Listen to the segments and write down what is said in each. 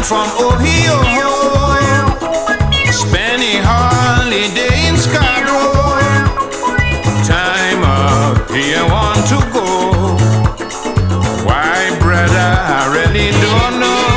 from Ohio, spending holiday in Scarborough. Time up here, want to go. Why, brother, I really don't know.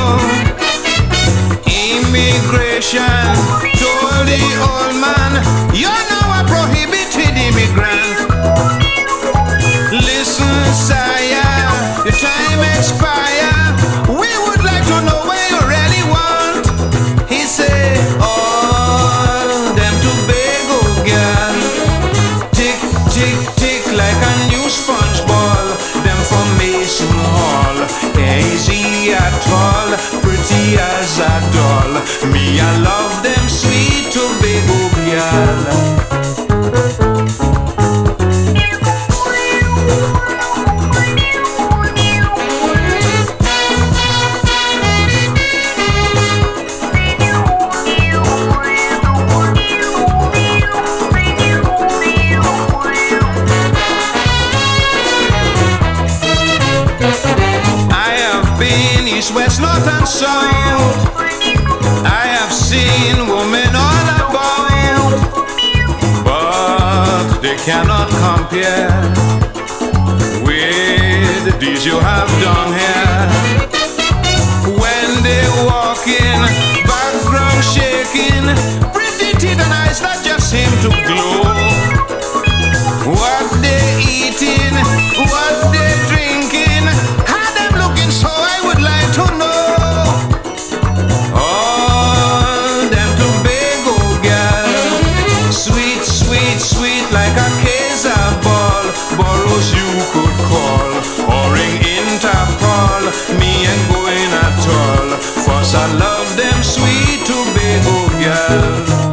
Immigration told the old man, you're now a prohibited immigrant. Listen, sire, your time expire. We would like to know where you really want. He said, all them Tobago girl, tick, tick, tick like a new sponge ball. Them from Mason Hall, easy at all, pretty as a doll. Me, I love them sweet Tobago girl. East, west, north and south, I have seen women all about, but they cannot compare with these you have done here. When they walk in, background shaking, pretty teeth and eyes that just seem to glow. What they eating, what they drinking, how them looking, so I would like to know. All them Tobago girl, sweet, sweet, sweet like a Kaiser ball. Boroughs you could call, or ring Interpol. Me ain't going at all, first I love them sweet Tobago girl.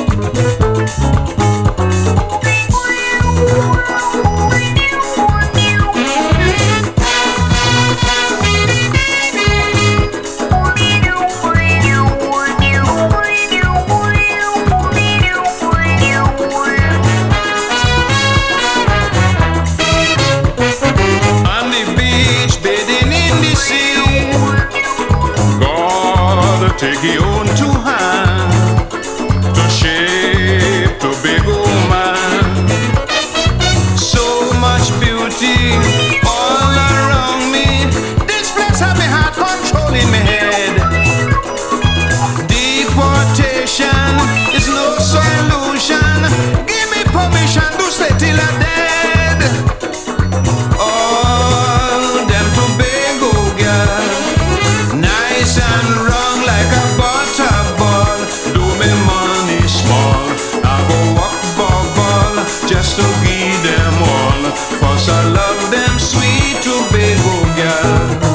Take your own two hands to shape Tobago man. So much beauty all around me. This place have me heart controlling my head. Deportation is no solution. Give me permission to stay till I'm dead. All them Tobago girls, nice and wrong like a butterball. Do me money small, I go walk bubble just to give them all. Cause I love them sweet Tobago girl.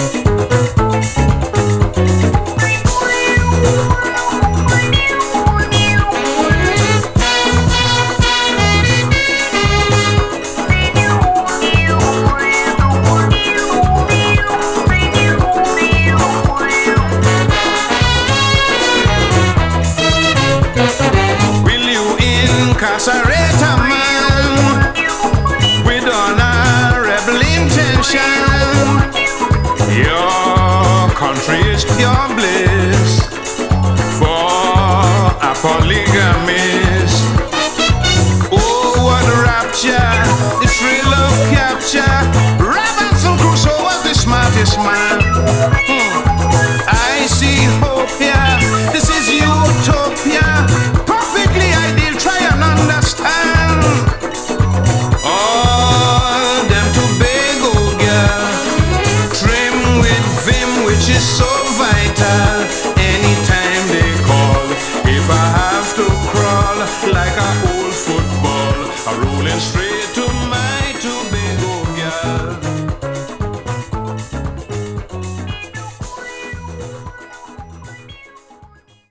Incarcerate a man with honorable intention. Your country is pure bliss for a polygamist. Oh, what rapture, the thrill of capture. Robinson Crusoe was the smartest man.